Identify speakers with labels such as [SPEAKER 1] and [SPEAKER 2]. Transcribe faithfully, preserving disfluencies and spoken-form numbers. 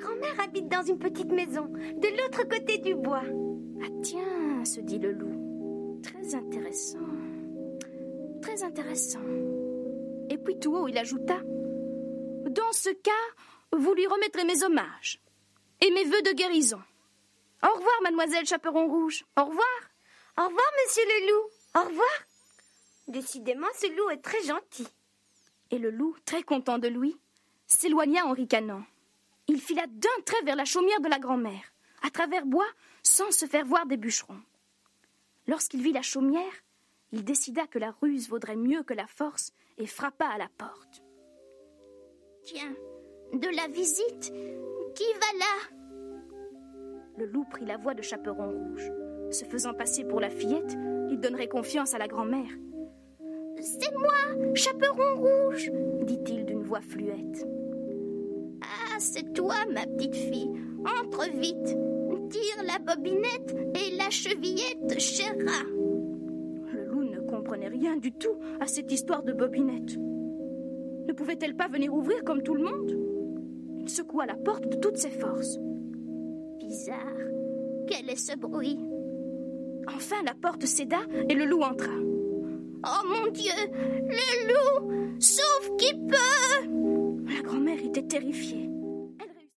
[SPEAKER 1] grand-mère habite dans une petite maison, de l'autre côté du bois. »
[SPEAKER 2] Ah tiens, se dit le loup. Très intéressant. Très intéressant. Et puis tout haut, il ajouta: « Dans ce cas, vous lui remettrez mes hommages et mes vœux de guérison. Au revoir, mademoiselle Chaperon Rouge. Au revoir. »
[SPEAKER 1] « Au revoir, monsieur le loup. Au revoir. » Décidément, ce loup est très gentil.
[SPEAKER 2] Et le loup, très content de lui, s'éloigna en ricanant. Il fila d'un trait vers la chaumière de la grand-mère, à travers bois, sans se faire voir des bûcherons. Lorsqu'il vit la chaumière, il décida que la ruse vaudrait mieux que la force et frappa à la porte.
[SPEAKER 3] « Tiens, de la visite, qui va là ?»
[SPEAKER 2] Le loup prit la voix de Chaperon Rouge. Se faisant passer pour la fillette, il donnerait confiance à la grand-mère.
[SPEAKER 3] « C'est moi, Chaperon Rouge !»
[SPEAKER 2] dit-il d'une voix fluette.
[SPEAKER 3] « Ah, c'est toi, ma petite fille. Entre vite. Tire la bobinette et la chevillette chérera. »
[SPEAKER 2] Le loup ne comprenait rien du tout à cette histoire de bobinette. Ne pouvait-elle pas venir ouvrir comme tout le monde? Il secoua la porte de toutes ses forces.
[SPEAKER 3] Bizarre. Quel est ce bruit?
[SPEAKER 2] Enfin, la porte céda et le loup entra.
[SPEAKER 3] « Oh mon Dieu, le loup! Sauve qui peut !»
[SPEAKER 2] La grand-mère était terrifiée.